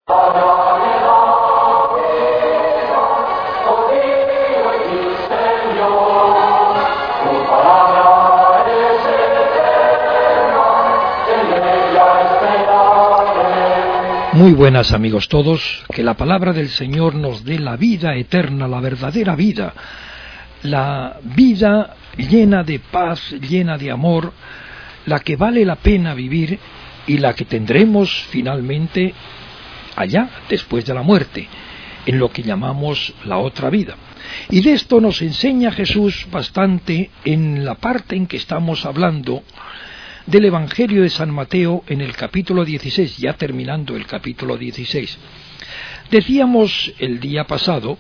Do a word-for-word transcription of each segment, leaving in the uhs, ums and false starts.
Muy buenas amigos todos, que la palabra del Señor nos dé la vida eterna, la verdadera vida, la vida llena de paz, llena de amor, la que vale la pena vivir y la que tendremos finalmente allá, después de la muerte, en lo que llamamos la otra vida. Y de esto nos enseña Jesús bastante en la parte en que estamos hablando del Evangelio de San Mateo en el capítulo dieciséis, ya terminando el capítulo dieciséis. Decíamos el día pasado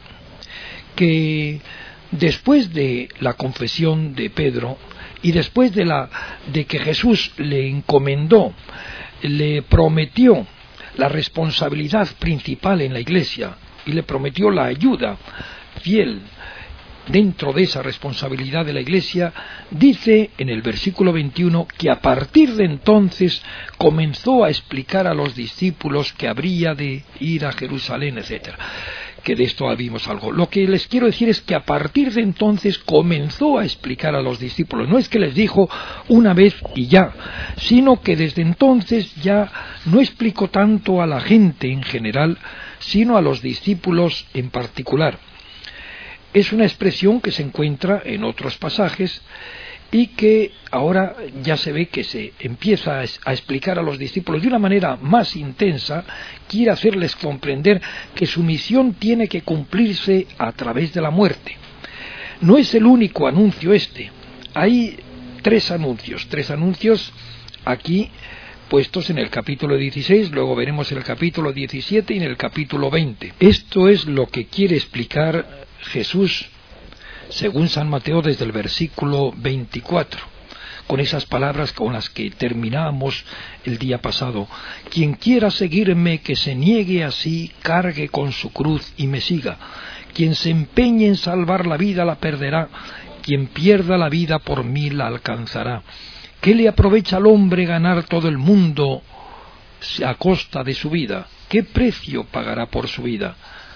que después de la confesión de Pedro y después de, la, de que Jesús le encomendó, le prometió la responsabilidad principal en la Iglesia y le prometió la ayuda fiel dentro de esa responsabilidad de la Iglesia, dice en el versículo veintiuno que a partir de entonces comenzó a explicar a los discípulos que habría de ir a Jerusalén, etcétera. Que de esto vimos algo. Lo que les quiero decir es que a partir de entonces comenzó a explicar a los discípulos. No es que les dijo una vez y ya, sino que desde entonces ya no explicó tanto a la gente en general, sino a los discípulos en particular. Es una expresión que se encuentra en otros pasajes y que ahora ya se ve que se empieza a explicar a los discípulos de una manera más intensa, quiere hacerles comprender que su misión tiene que cumplirse a través de la muerte. No es el único anuncio este, hay tres anuncios, tres anuncios aquí puestos en el capítulo dieciséis, luego veremos en el capítulo diecisiete y en el capítulo veinte. Esto es lo que quiere explicar Jesús, según San Mateo, desde el versículo veinticuatro, con esas palabras con las que terminamos el día pasado: quien quiera seguirme, que se niegue a sí, cargue con su cruz y me siga. Quien se empeñe en salvar la vida la perderá, quien pierda la vida por mí la alcanzará. ¿Qué le aprovecha al hombre ganar todo el mundo a costa de su vida? ¿Qué precio pagará por su vida?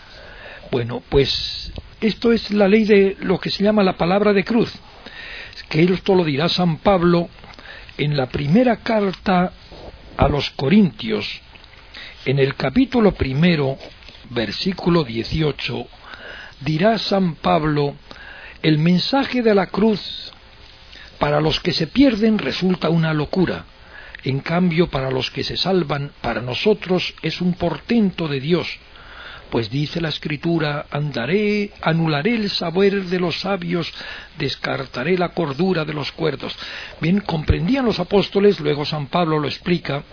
Bueno, pues esto es la ley de lo que se llama la palabra de cruz, que esto lo dirá San Pablo en la primera carta a los Corintios, en el capítulo primero, versículo dieciocho, dirá San Pablo: el mensaje de la cruz para los que se pierden resulta una locura, en cambio para los que se salvan, para nosotros es un portento de Dios. Pues dice la Escritura: andaré, anularé el saber de los sabios, descartaré la cordura de los cuerdos. Bien, comprendían los apóstoles, luego San Pablo lo explica,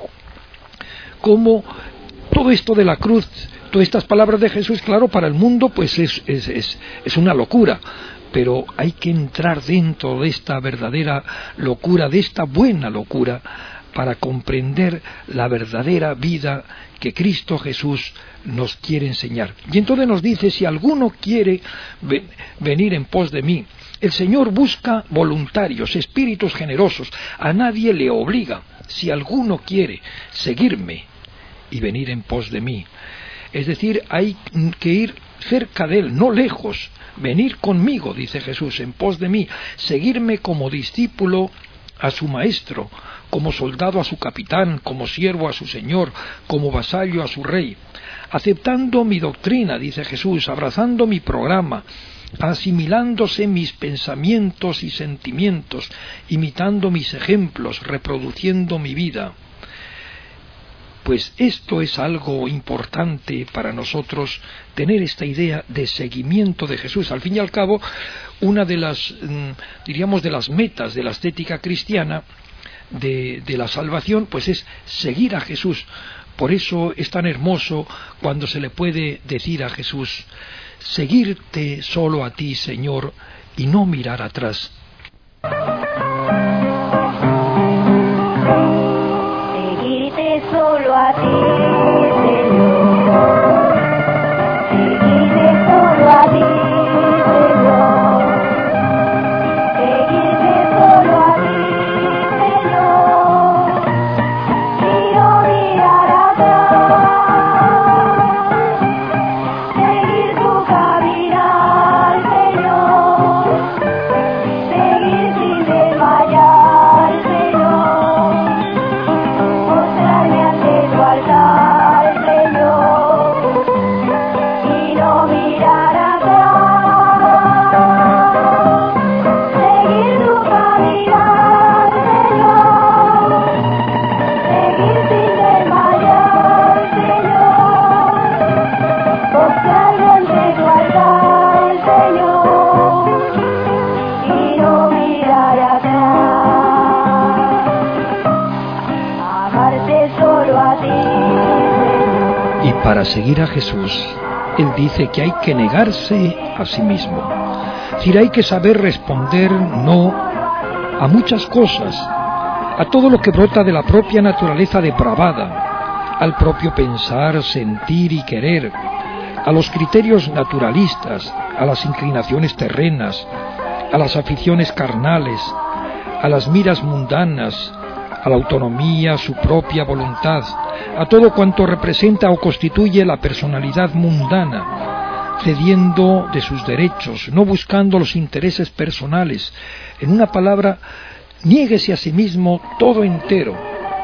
cómo todo esto de la cruz, todas estas palabras de Jesús, claro, para el mundo pues es, es, es, es una locura, pero hay que entrar dentro de esta verdadera locura, de esta buena locura, para comprender la verdadera vida que Cristo Jesús nos quiere enseñar. Y entonces nos dice: si alguno quiere ven, venir en pos de mí, el Señor busca voluntarios, espíritus generosos, a nadie le obliga. Si alguno quiere seguirme y venir en pos de mí, es decir, hay que ir cerca de Él, no lejos, venir conmigo, dice Jesús, en pos de mí, seguirme como discípulo a su maestro, como soldado a su capitán, como siervo a su señor, como vasallo a su rey, aceptando mi doctrina, dice Jesús, abrazando mi programa, asimilándose mis pensamientos y sentimientos, imitando mis ejemplos, reproduciendo mi vida. Pues esto es algo importante para nosotros, tener esta idea de seguimiento de Jesús. Al fin y al cabo, una de las, diríamos, de las metas de la estética cristiana, de, de la salvación, pues es seguir a Jesús. Por eso es tan hermoso cuando se le puede decir a Jesús: seguirte solo a ti, Señor, y no mirar atrás. Seguirte solo a ti, Señor. Seguirte solo a ti, Señor. Seguirte solo a ti, Señor. Y no mirar atrás. Para seguir a Jesús, Él dice que hay que negarse a sí mismo. Es decir, hay que saber responder no a muchas cosas, a todo lo que brota de la propia naturaleza depravada, al propio pensar, sentir y querer, a los criterios naturalistas, a las inclinaciones terrenas, a las aficiones carnales, a las miras mundanas, a la autonomía, su propia voluntad, a todo cuanto representa o constituye la personalidad mundana, cediendo de sus derechos, no buscando los intereses personales. En una palabra, niéguese a sí mismo todo entero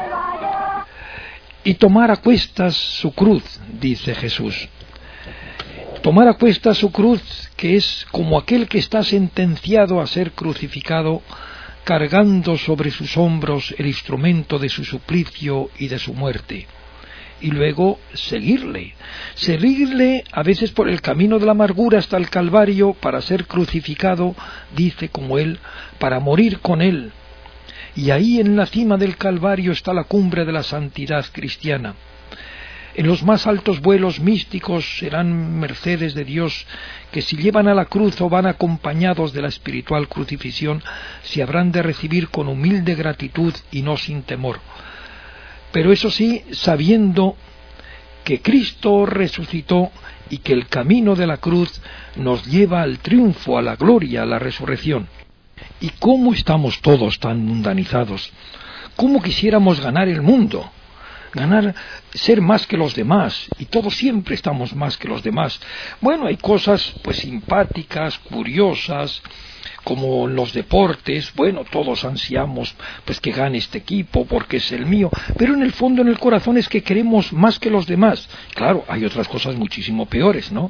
y tomar a cuestas su cruz, dice Jesús. Tomar a cuestas su cruz, que es como aquel que está sentenciado a ser crucificado, cargando sobre sus hombros el instrumento de su suplicio y de su muerte. Y luego seguirle, seguirle a veces por el camino de la amargura hasta el Calvario para ser crucificado, dice como él, para morir con él. Y ahí en la cima del Calvario está la cumbre de la santidad cristiana. En los más altos vuelos místicos serán mercedes de Dios que si llevan a la cruz o van acompañados de la espiritual crucifixión, se habrán de recibir con humilde gratitud y no sin temor. Pero eso sí, sabiendo que Cristo resucitó y que el camino de la cruz nos lleva al triunfo, a la gloria, a la resurrección. ¿Y cómo estamos todos tan mundanizados? ¿Cómo quisiéramos ganar el mundo? Ganar, ser más que los demás, y todos siempre estamos más que los demás. Bueno, hay cosas pues simpáticas, curiosas, como en los deportes. Bueno, todos ansiamos pues que gane este equipo porque es el mío, pero en el fondo, en el corazón, es que queremos más que los demás. Claro, hay otras cosas muchísimo peores, ¿no?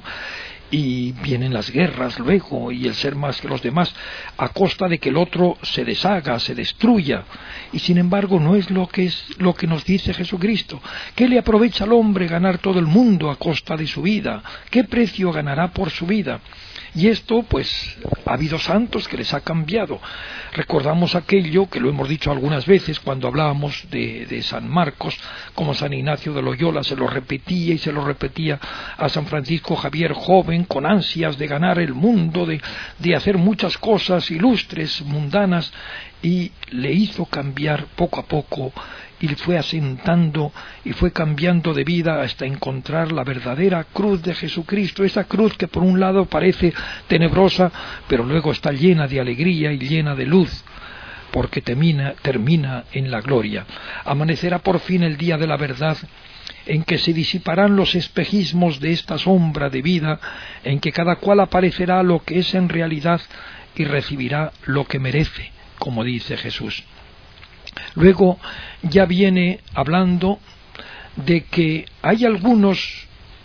Y vienen las guerras luego, y el ser más que los demás, a costa de que el otro se deshaga, se destruya. Y sin embargo no es lo que es lo que nos dice Jesucristo. ¿Qué le aprovecha al hombre ganar todo el mundo a costa de su vida? ¿Qué precio ganará por su vida? Y esto, pues, ha habido santos que les ha cambiado. Recordamos aquello que lo hemos dicho algunas veces cuando hablábamos de, de San Marcos, como San Ignacio de Loyola se lo repetía y se lo repetía a San Francisco Javier, joven, con ansias de ganar el mundo, de, de hacer muchas cosas ilustres, mundanas, y le hizo cambiar poco a poco, y fue asentando y fue cambiando de vida hasta encontrar la verdadera cruz de Jesucristo, esa cruz que por un lado parece tenebrosa, pero luego está llena de alegría y llena de luz, porque termina, termina en la gloria. Amanecerá por fin el día de la verdad, en que se disiparán los espejismos de esta sombra de vida, en que cada cual aparecerá lo que es en realidad y recibirá lo que merece, como dice Jesús. Luego ya viene hablando de que hay algunos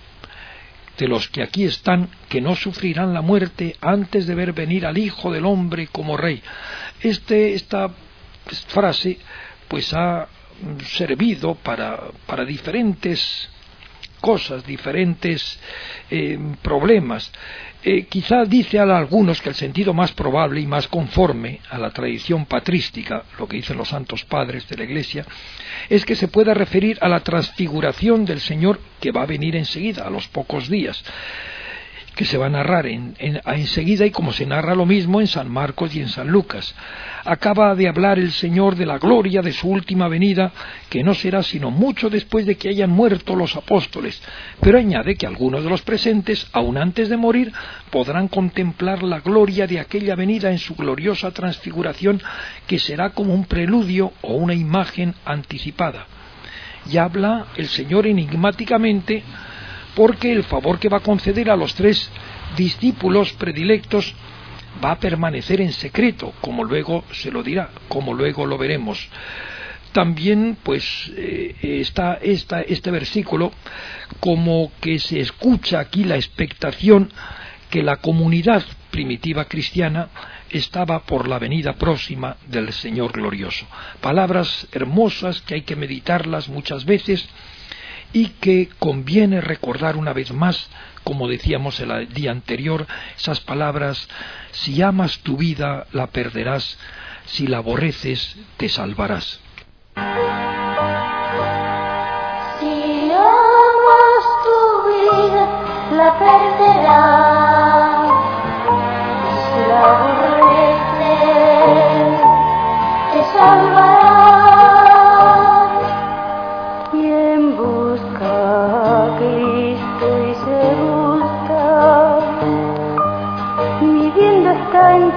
de los que aquí están que no sufrirán la muerte antes de ver venir al Hijo del Hombre como Rey. Este, esta frase pues ha servido para, para diferentes cosas, diferentes eh, problemas. Eh, quizá dice a algunos que el sentido más probable y más conforme a la tradición patrística, lo que dicen los santos padres de la Iglesia, es que se pueda referir a la transfiguración del Señor que va a venir enseguida, a los pocos días, que se va a narrar en, en, enseguida, y como se narra lo mismo en San Marcos y en San Lucas. Acaba de hablar el Señor de la gloria de su última venida, que no será sino mucho después de que hayan muerto los apóstoles, pero añade que algunos de los presentes, aun antes de morir, podrán contemplar la gloria de aquella venida en su gloriosa transfiguración, que será como un preludio o una imagen anticipada. Y habla el Señor enigmáticamente, porque el favor que va a conceder a los tres discípulos predilectos va a permanecer en secreto, como luego se lo dirá, como luego lo veremos. También pues eh, está esta, este versículo como que se escucha aquí la expectación que la comunidad primitiva cristiana estaba por la venida próxima del Señor glorioso. Palabras hermosas que hay que meditarlas muchas veces, y que conviene recordar una vez más, como decíamos el día anterior, esas palabras: si amas tu vida, la perderás; si la aborreces, te salvarás. Si amas tu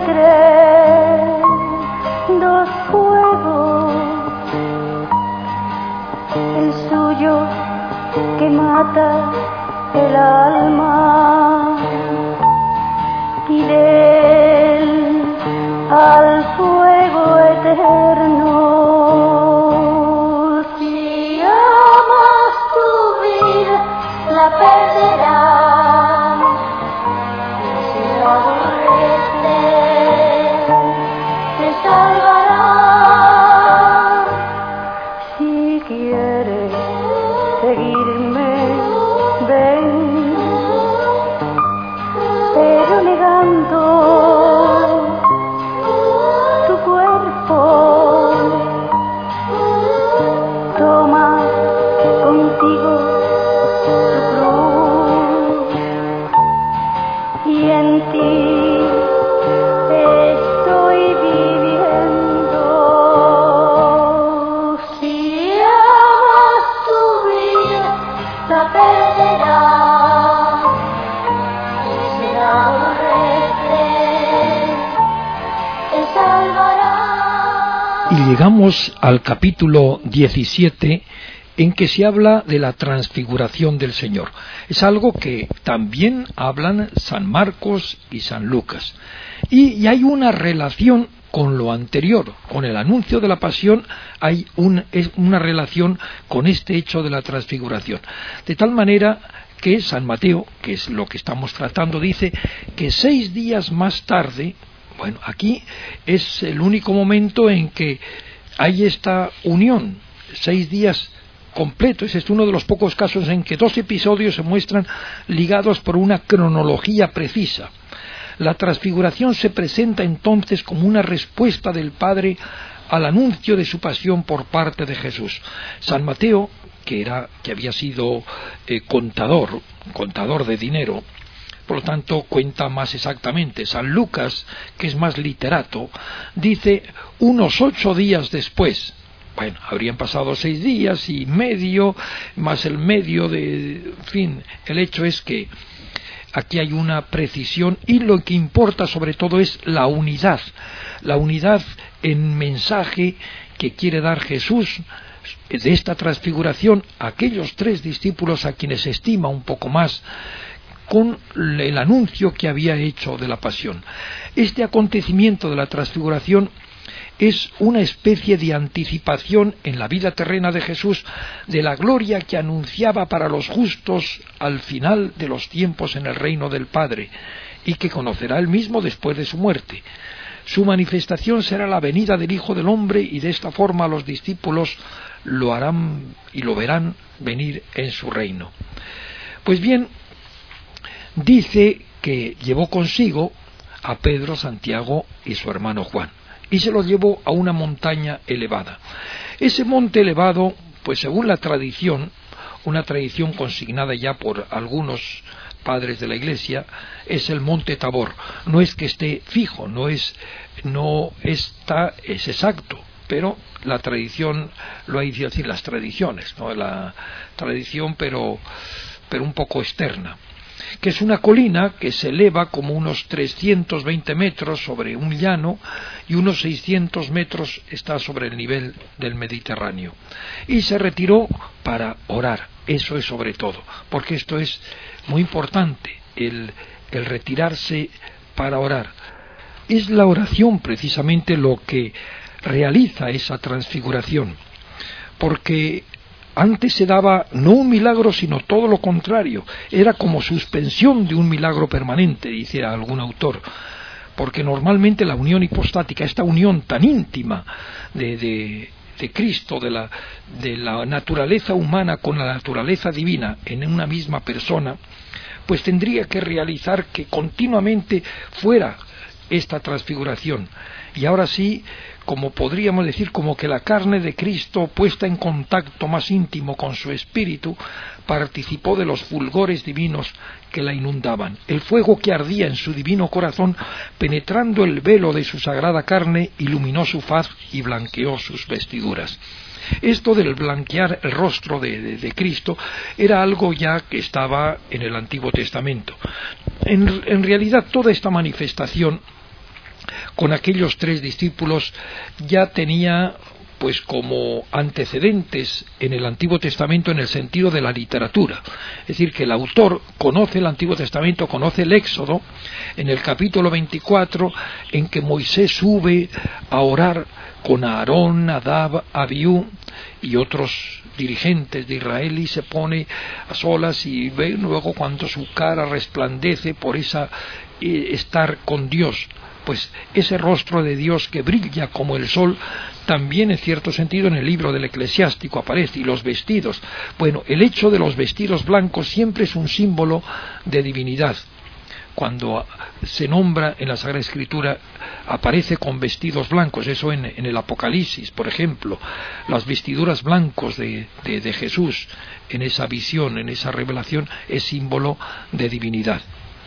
creen dos fuegos, el suyo que mata el alma y del al fuego eterno. Si amas tu vida, la perderás. Si la aborreces, te salvará. Si quieres seguirme, ven, pero negando tu cuerpo, toma contigo tu cruz y en ti estoy viviendo. Si amas tu vida, la perderás. Si la aborreces, te salvará. Y llegamos al capítulo diecisiete, en que se habla de la transfiguración del Señor. Es algo que también hablan San Marcos y San Lucas. Y, y hay una relación con lo anterior, con el anuncio de la pasión, hay un, es una relación con este hecho de la transfiguración. De tal manera que San Mateo, que es lo que estamos tratando, dice que seis días más tarde, bueno, aquí es el único momento en que hay esta unión, seis días completos. Es uno de los pocos casos en que dos episodios se muestran ligados por una cronología precisa. La transfiguración se presenta entonces como una respuesta del Padre al anuncio de su pasión por parte de Jesús. San Mateo, que era que había sido eh, contador, contador de dinero, por lo tanto cuenta más exactamente. San Lucas, que es más literato, dice unos ocho días después. Bueno, habrían pasado seis días y medio, más el medio de... En fin, el hecho es que aquí hay una precisión y lo que importa sobre todo es la unidad. La unidad en mensaje que quiere dar Jesús de esta transfiguración a aquellos tres discípulos a quienes estima un poco más, con el anuncio que había hecho de la pasión. Este acontecimiento de la transfiguración es una especie de anticipación en la vida terrena de Jesús de la gloria que anunciaba para los justos al final de los tiempos en el reino del Padre y que conocerá él mismo después de su muerte. Su manifestación será la venida del Hijo del Hombre y de esta forma los discípulos lo harán y lo verán venir en su reino. Pues bien, dice que llevó consigo a Pedro, Santiago y su hermano Juan, y se los llevó a una montaña elevada. Ese monte elevado, pues según la tradición, una tradición consignada ya por algunos padres de la Iglesia, es el monte Tabor. No es que esté fijo, no es, no está, es exacto, pero la tradición lo ha dicho, decir, las tradiciones, ¿no? La tradición, pero, pero un poco externa, que es una colina que se eleva como unos trescientos veinte metros sobre un llano y unos seiscientos metros está sobre el nivel del Mediterráneo. Y se retiró para orar, eso es sobre todo, porque esto es muy importante, el, el retirarse para orar. Es la oración precisamente lo que realiza esa transfiguración, porque antes se daba no un milagro, sino todo lo contrario. Era como suspensión de un milagro permanente, dice algún autor, porque normalmente la unión hipostática, esta unión tan íntima de, de, de Cristo, de la, de la naturaleza humana con la naturaleza divina en una misma persona, pues tendría que realizar que continuamente fuera esta transfiguración. Y ahora sí, como podríamos decir, como que la carne de Cristo, puesta en contacto más íntimo con su espíritu, participó de los fulgores divinos que la inundaban. El fuego que ardía en su divino corazón, penetrando el velo de su sagrada carne, iluminó su faz y blanqueó sus vestiduras. Esto del blanquear el rostro de, de, de Cristo era algo ya que estaba en el Antiguo Testamento. En, en realidad toda esta manifestación con aquellos tres discípulos ya tenía pues como antecedentes en el Antiguo Testamento en el sentido de la literatura. Es decir, que el autor conoce el Antiguo Testamento, conoce el Éxodo, en el capítulo veinticuatro, en que Moisés sube a orar con Aarón, Nadab, Abiú y otros dirigentes de Israel, y se pone a solas y ve luego cuando su cara resplandece por esa eh, estar con Dios. Pues ese rostro de Dios que brilla como el sol, también en cierto sentido en el libro del Eclesiástico aparece, y los vestidos. Bueno, el hecho de los vestidos blancos siempre es un símbolo de divinidad. Cuando se nombra en la Sagrada Escritura, aparece con vestidos blancos, eso en, en el Apocalipsis, por ejemplo, las vestiduras blancos de, de, de Jesús, en esa visión, en esa revelación, es símbolo de divinidad.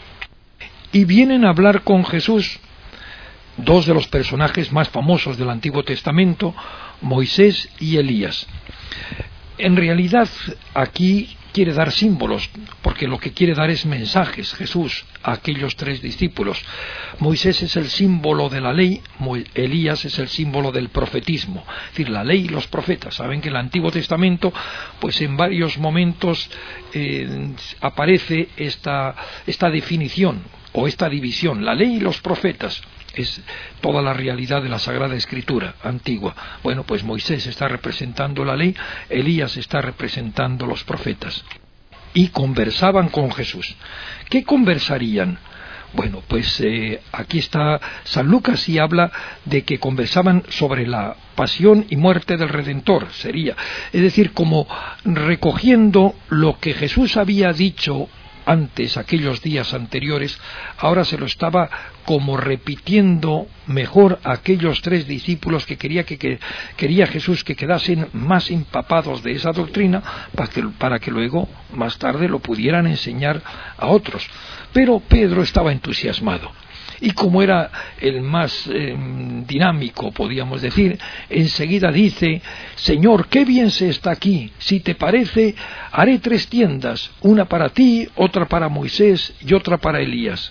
Y vienen a hablar con Jesús dos de los personajes más famosos del Antiguo Testamento, Moisés y Elías. En realidad aquí quiere dar símbolos, porque lo que quiere dar es mensajes Jesús a aquellos tres discípulos. Moisés es el símbolo de la ley, Elías es el símbolo del profetismo, es decir, la ley y los profetas. Saben que en el Antiguo Testamento, pues en varios momentos eh, aparece esta, esta definición o esta división, la ley y los profetas. Es toda la realidad de la Sagrada Escritura antigua. Bueno, pues Moisés está representando la ley, Elías está representando los profetas. Y conversaban con Jesús. ¿Qué conversarían? Bueno, pues eh, aquí está San Lucas y habla de que conversaban sobre la pasión y muerte del Redentor, sería. Es decir, como recogiendo lo que Jesús había dicho antes, aquellos días anteriores, ahora se lo estaba como repitiendo mejor a aquellos tres discípulos que quería que, que quería Jesús que quedasen más empapados de esa doctrina para que, para que luego más tarde lo pudieran enseñar a otros. Pero Pedro estaba entusiasmado. Y como era el más eh, dinámico, podíamos decir, enseguida dice: Señor, qué bien se está aquí. Si te parece, haré tres tiendas, una para ti, otra para Moisés y otra para Elías.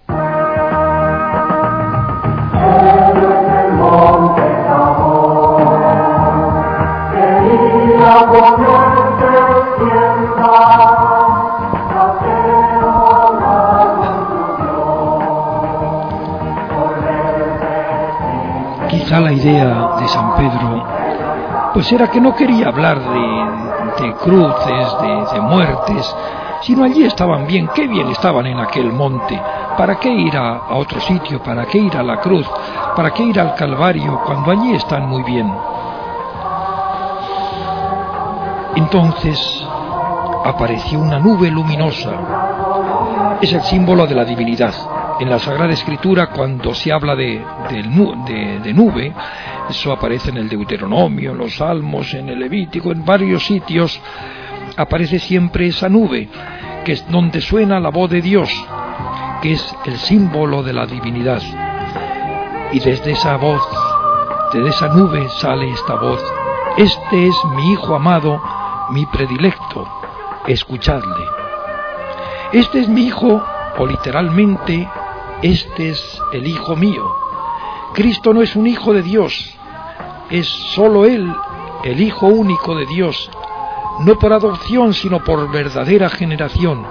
Quizá la idea de San Pedro pues era que no quería hablar de, de cruces, de, de muertes, sino allí estaban bien, qué bien estaban en aquel monte. ¿Para qué ir a, a otro sitio? ¿Para qué ir a la cruz? ¿Para qué ir al Calvario cuando allí están muy bien? Entonces apareció una nube luminosa. Es el símbolo de la divinidad. En la Sagrada Escritura, cuando se habla de, de, de, de nube, eso aparece en el Deuteronomio, en los Salmos, en el Levítico, en varios sitios, aparece siempre esa nube, que es donde suena la voz de Dios, que es el símbolo de la divinidad. Y desde esa voz, desde esa nube sale esta voz: este es mi Hijo amado, mi predilecto, escuchadle. Este es mi Hijo, o literalmente, este es el Hijo mío. Cristo no es un Hijo de Dios, es sólo Él, el Hijo único de Dios, no por adopción, sino por verdadera generación.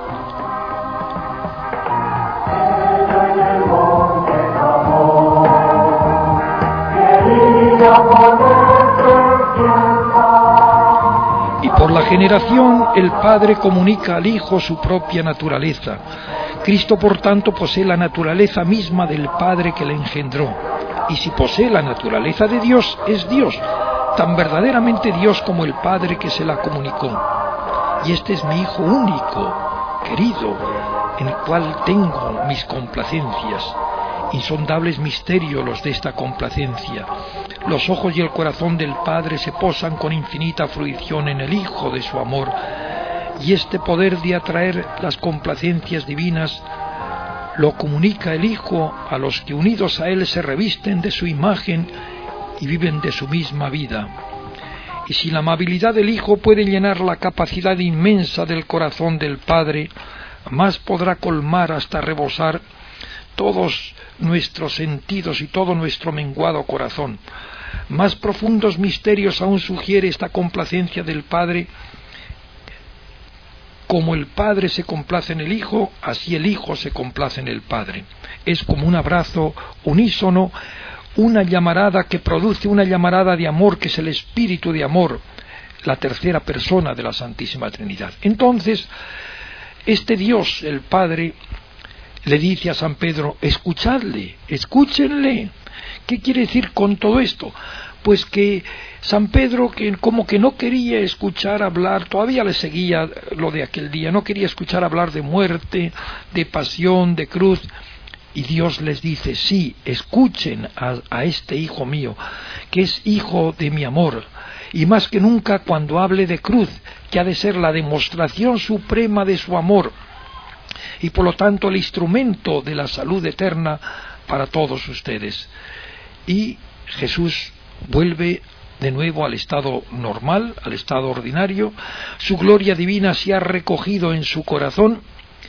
Y por la generación el Padre comunica al Hijo su propia naturaleza. Cristo, por tanto, posee la naturaleza misma del Padre que le engendró. Y si posee la naturaleza de Dios, es Dios, tan verdaderamente Dios como el Padre que se la comunicó. Y este es mi Hijo único, querido, en el cual tengo mis complacencias. Insondables misterios los de esta complacencia. Los ojos y el corazón del Padre se posan con infinita fruición en el Hijo de su amor, y este poder de atraer las complacencias divinas lo comunica el Hijo a los que unidos a Él se revisten de su imagen y viven de su misma vida. Y si la amabilidad del Hijo puede llenar la capacidad inmensa del corazón del Padre, más podrá colmar hasta rebosar todos nuestros sentidos y todo nuestro menguado corazón. Más profundos misterios aún sugiere esta complacencia del Padre. Como el Padre se complace en el Hijo, así el Hijo se complace en el Padre. Es como un abrazo unísono, una llamarada que produce una llamarada de amor, que es el Espíritu de amor, la tercera persona de la Santísima Trinidad. Entonces, este Dios, el Padre, le dice a San Pedro: escuchadle, escúchenle. ¿Qué quiere decir con todo esto? Pues que San Pedro, que como que no quería escuchar hablar, todavía le seguía lo de aquel día, no quería escuchar hablar de muerte, de pasión, de cruz, y Dios les dice: sí, escuchen a, a este hijo mío, que es hijo de mi amor, y más que nunca cuando hable de cruz, que ha de ser la demostración suprema de su amor, y por lo tanto el instrumento de la salud eterna para todos ustedes. Y Jesús vuelve de nuevo al estado normal, al estado ordinario. Su gloria divina se ha recogido en su corazón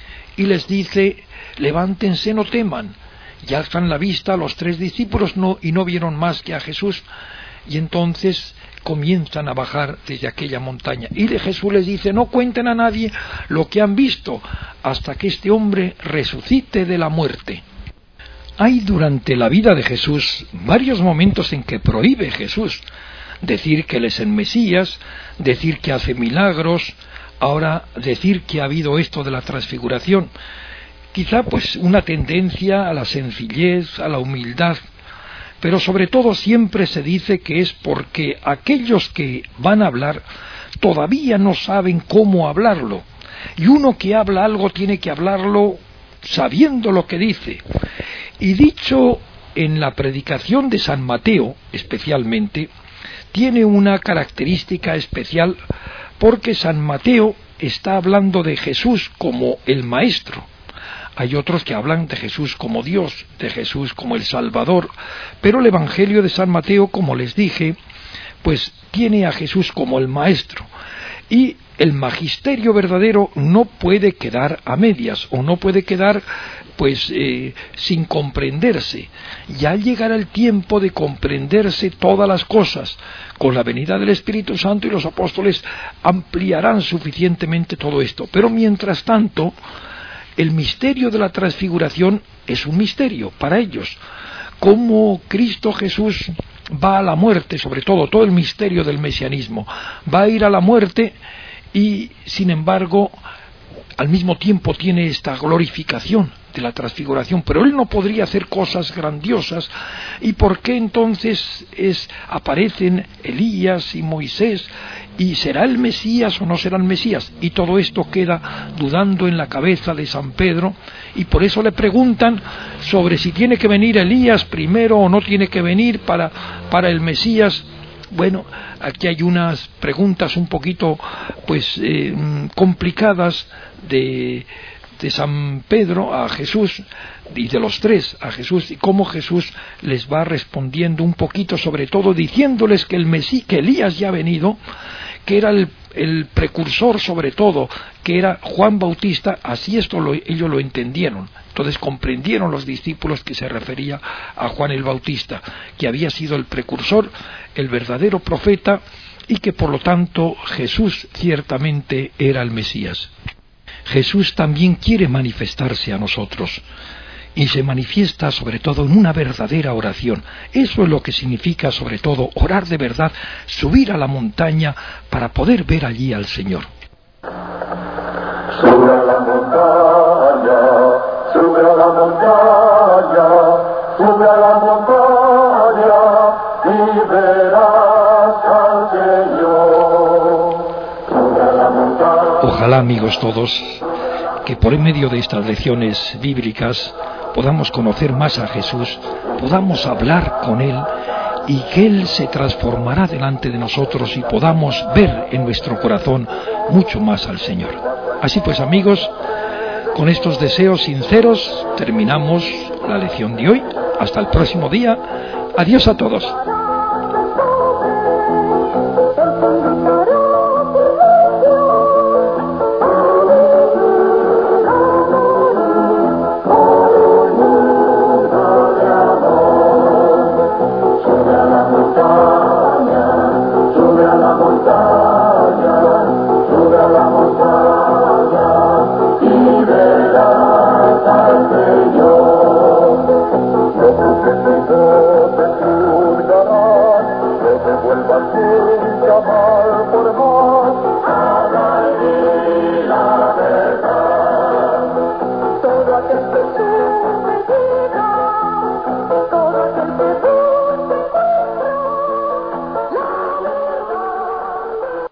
y les dice: levántense, no teman. Y alzan la vista a los tres discípulos no, y no vieron más que a Jesús. Y entonces comienzan a bajar desde aquella montaña. Y Jesús les dice: no cuenten a nadie lo que han visto hasta que este hombre resucite de la muerte. Hay durante la vida de Jesús varios momentos en que prohíbe Jesús decir que Él es el Mesías, decir que hace milagros, ahora decir que ha habido esto de la transfiguración. Quizá pues una tendencia a la sencillez, a la humildad, pero sobre todo siempre se dice que es porque aquellos que van a hablar todavía no saben cómo hablarlo, y uno que habla algo tiene que hablarlo sabiendo lo que dice. Y dicho en la predicación de San Mateo, especialmente, tiene una característica especial, porque San Mateo está hablando de Jesús como el Maestro. Hay otros que hablan de Jesús como Dios, de Jesús como el Salvador, pero el Evangelio de San Mateo, como les dije, pues tiene a Jesús como el Maestro. Y el magisterio verdadero no puede quedar a medias, o no puede quedar pues eh, sin comprenderse. Ya llegará el tiempo de comprenderse todas las cosas. Con la venida del Espíritu Santo, y los apóstoles ampliarán suficientemente todo esto. Pero mientras tanto, el misterio de la transfiguración es un misterio para ellos. Cómo Cristo Jesús va a la muerte, sobre todo todo el misterio del mesianismo, va a ir a la muerte, y sin embargo al mismo tiempo tiene esta glorificación de la transfiguración, pero Él no podría hacer cosas grandiosas. ¿Y por qué entonces es, aparecen Elías y Moisés? ¿Y será el Mesías o no será el Mesías? Y todo esto queda dudando en la cabeza de San Pedro, y por eso le preguntan sobre si tiene que venir Elías primero o no tiene que venir para, para el Mesías. Bueno, aquí hay unas preguntas un poquito pues eh, complicadas de, de San Pedro a Jesús, y de los tres a Jesús, y cómo Jesús les va respondiendo un poquito, sobre todo diciéndoles que el Mesías, que Elías ya ha venido, que era el, el precursor sobre todo, que era Juan Bautista. Así esto lo, ellos lo entendieron. Entonces comprendieron los discípulos que se refería a Juan el Bautista, que había sido el precursor, el verdadero profeta, y que por lo tanto Jesús ciertamente era el Mesías. Jesús también quiere manifestarse a nosotros, y se manifiesta sobre todo en una verdadera oración. Eso es lo que significa sobre todo orar de verdad, subir a la montaña para poder ver allí al Señor. Sube a la montaña, sube a la montaña, sube a la montaña y verás al Señor. Sube a la montaña. Ojalá, amigos todos, que por en medio de estas lecciones bíblicas podamos conocer más a Jesús, podamos hablar con Él, y que Él se transformará delante de nosotros y podamos ver en nuestro corazón mucho más al Señor. Así pues, amigos, con estos deseos sinceros terminamos la lección de hoy. Hasta el próximo día. Adiós a todos.